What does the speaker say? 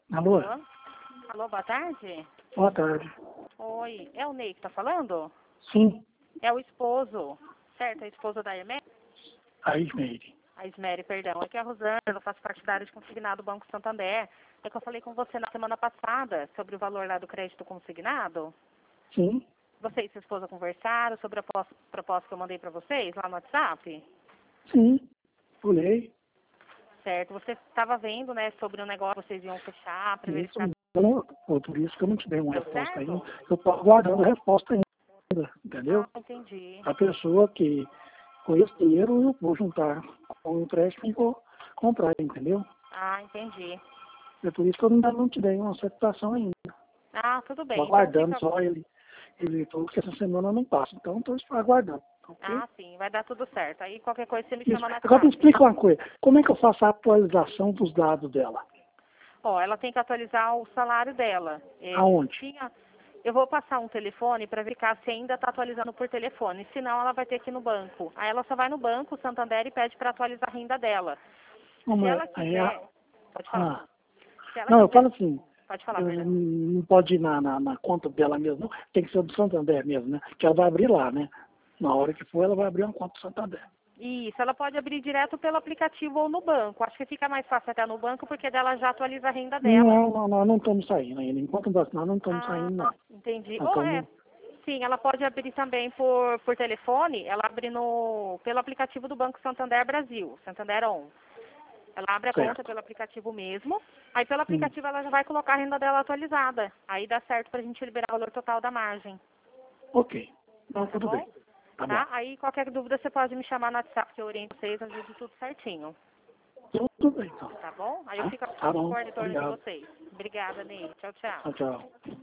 Alô? Alô? Alô, boa tarde. Boa tarde. Oi, é o Ney que tá falando? Sim, É o esposo, certo? É a esposa da Hermé? a Ismeire. A Ismere, perdão. Aqui é a Rosana, eu faço parte da área de consignado do Banco Santander. É que eu falei com você na semana passada sobre o valor lá do crédito consignado. Sim, Você e sua esposa conversaram sobre a proposta que eu mandei para vocês lá no WhatsApp? sim, olhei. Certo, você estava vendo, né, sobre o negócio que vocês iam fechar para Isso, verificar. por isso que eu não te dei uma Deu resposta ainda. certo? Eu estou aguardando a resposta ainda, Ah, entendeu? entendi. A pessoa que com esse dinheiro eu vou juntar com o empréstimo e vou comprar, entendeu? Ah, entendi. É por isso que eu ainda não te dei uma satisfação ainda. Ah, tudo Estou bem. Então aguardando fica. só ele falou que essa semana não passa. Então estou aguardando, ok? Ah, sim, vai dar tudo certo. Aí qualquer coisa você me Isso. chama no Agora me WhatsApp. explica uma coisa. Como é que eu faço a atualização dos dados dela? Ó, ela tem que atualizar o salário dela. Aonde? Eu vou passar um telefone para verificar se ainda está atualizando por telefone. Senão ela vai ter que ir no banco. Aí ela só vai no banco, o Santander, e pede para atualizar a renda dela. Se Como é? ela quiser, pode falar. Ah, Se ela não, eu quiser, falo assim, pode falar, perdão. não pode ir na conta dela mesmo, não. Tem que ser do Santander mesmo, né? Que ela vai abrir lá, né? Na hora que for, ela vai abrir uma conta do Santander. Isso, ela pode abrir direto pelo aplicativo ou no banco. Acho que fica mais fácil até no banco, porque dela já atualiza a renda dela. Não, nós não estamos saindo ainda. Enquanto nós não estamos Ah, saindo, não. entendi. Nós Ou é, estamos... sim, ela pode abrir também por telefone, ela abre pelo aplicativo do Banco Santander Brasil, Santander On. Ela abre a conta Certo. pelo aplicativo mesmo, aí pelo Hum, aplicativo ela já vai colocar a renda dela atualizada. Aí dá certo pra gente liberar o valor total da margem, ok. Não, tá tudo bom? bem. Tá bom. Tá? Aí qualquer dúvida você pode me chamar no WhatsApp, que eu oriento vocês, ajudo tudo certinho, Tudo bem, então. tá bom? Aí eu Tá? fico Tá bom. em torno de Obrigado. vocês. Obrigada, Ney. Tchau, tchau. Tchau, tchau.